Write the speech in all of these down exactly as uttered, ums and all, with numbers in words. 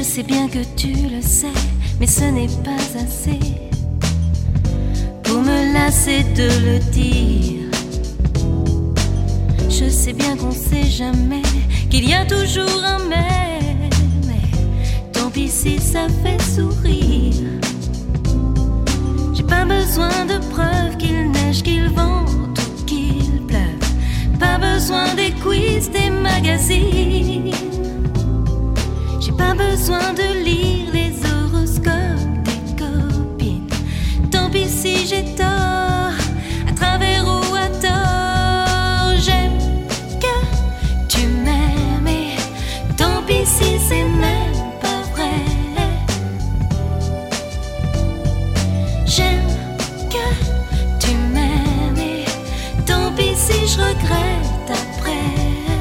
sais bien que tu le sais, mais ce n'est pas assez pour me lasser de le dire. Je sais bien qu'on sait jamais, qu'il y a toujours un mais, mais tant pis si ça fait sourire. J'ai pas besoin de preuves qu'il neige, qu'il vente ou qu'il pleuve. Pas besoin des quiz, des magazines. J'ai pas besoin de lire les horoscopes des copines. Tant pis si j'ai tort, à travers ou à tort. J'aime que tu m'aimes et tant pis si c'est même pas vrai. J'aime que tu m'aimes et tant pis si je regrette après.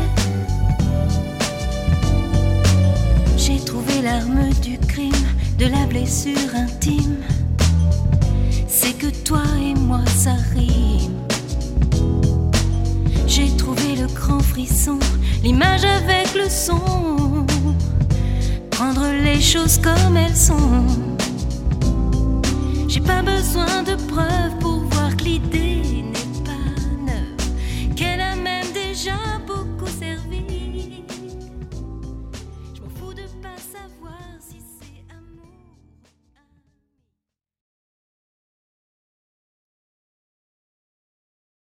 J'ai trouvé l'arme du crime, de la blessure intime. C'est que toi et moi ça rime. J'ai trouvé le grand frisson, l'image avec le son. Prendre les choses comme elles sont. J'ai pas besoin de preuves pour voir que l'idée